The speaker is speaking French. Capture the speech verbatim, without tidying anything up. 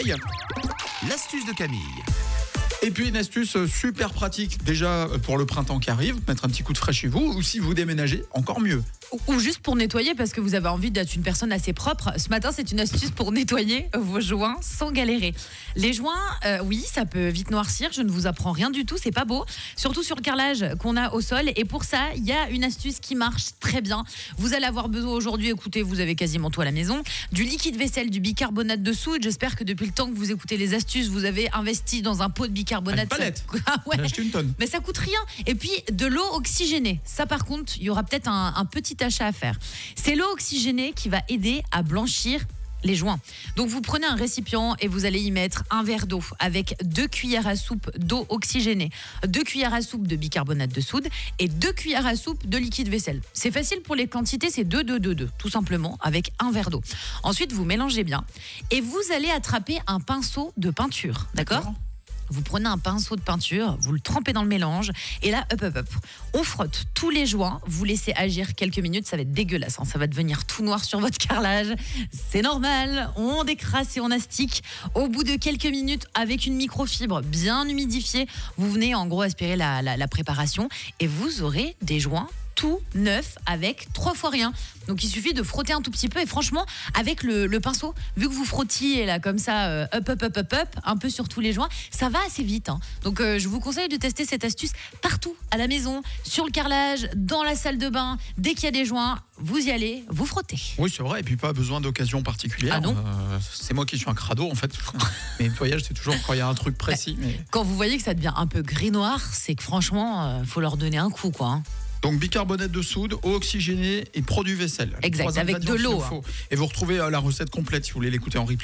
Camille. L'astuce de Camille. Et puis une astuce super pratique, déjà pour le printemps qui arrive, mettre un petit coup de frais chez vous, ou si vous déménagez, encore mieux. Ou juste pour nettoyer parce que vous avez envie d'être une personne assez propre. Ce matin, c'est une astuce pour nettoyer vos joints sans galérer. Les joints, euh, oui, ça peut vite noircir. Je ne vous apprends rien du tout, c'est pas beau. Surtout sur le carrelage qu'on a au sol. Et pour ça, il y a une astuce qui marche très bien. Vous allez avoir besoin aujourd'hui, écoutez, vous avez quasiment tout à la maison, du liquide vaisselle, du bicarbonate de soude. J'espère que depuis le temps que vous écoutez les astuces, vous avez investi dans un pot de bicarbonate. Une palette. Ah ouais. J'ai acheté une tonne. Mais ça coûte rien. Et puis de l'eau oxygénée. Ça par contre, il y aura peut-être un, un petit achat à faire. C'est l'eau oxygénée qui va aider à blanchir les joints. Donc vous prenez un récipient et vous allez y mettre un verre d'eau avec deux cuillères à soupe d'eau oxygénée, deux cuillères à soupe de bicarbonate de soude et deux cuillères à soupe de liquide vaisselle. C'est facile pour les quantités, c'est deux, deux, deux, deux, tout simplement, avec un verre d'eau. Ensuite, vous mélangez bien et vous allez attraper un pinceau de peinture, d'accord ? D'accord. Vous prenez un pinceau de peinture, vous le trempez dans le mélange et là, hop, hop, hop, on frotte tous les joints, vous laissez agir quelques minutes, ça va être dégueulasse, hein, ça va devenir tout noir sur votre carrelage, c'est normal, on décrasse et on astique. Au bout de quelques minutes, avec une microfibre bien humidifiée, vous venez en gros aspirer la, la, la préparation et vous aurez des joints tout neuf avec trois fois rien. Donc il suffit de frotter un tout petit peu et franchement avec le, le pinceau, vu que vous frottiez là comme ça, euh, up up up up up, un peu sur tous les joints, ça va assez vite. Hein. Donc euh, je vous conseille de tester cette astuce partout, à la maison, sur le carrelage, dans la salle de bain, dès qu'il y a des joints, vous y allez, vous frottez. Oui, c'est vrai, et puis pas besoin d'occasion particulière. Ah non. Euh, c'est moi qui suis un crado en fait. Mais nettoyage, c'est toujours quand il y a un truc précis. Mais... Quand vous voyez que ça devient un peu gris-noir, c'est que franchement, euh, faut leur donner un coup quoi. Hein. Donc bicarbonate de soude, eau oxygénée et produit vaisselle. Exact, Trois avec de ingrédients l'eau, qu'il faut. Et vous retrouvez euh, la recette complète si vous voulez l'écouter en replay.